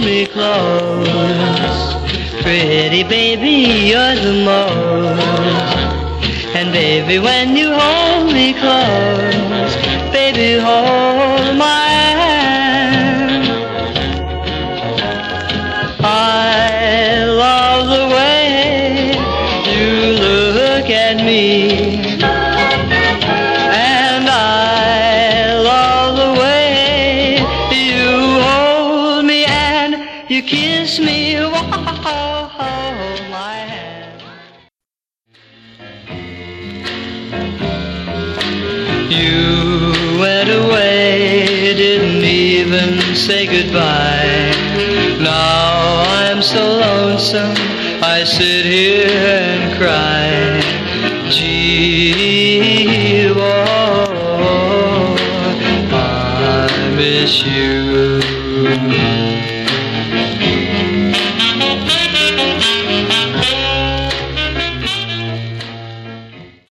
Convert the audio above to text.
me close. Pretty baby, you're the most. And baby, when you hold me close, baby, hold my hand. I love the way you look at me, and I love the way you hold me and you kiss me. Whoa, hold my hand. You went away, didn't even say goodbye. Now I'm so lonesome, I sit here and cry. Gee, oh, I miss you.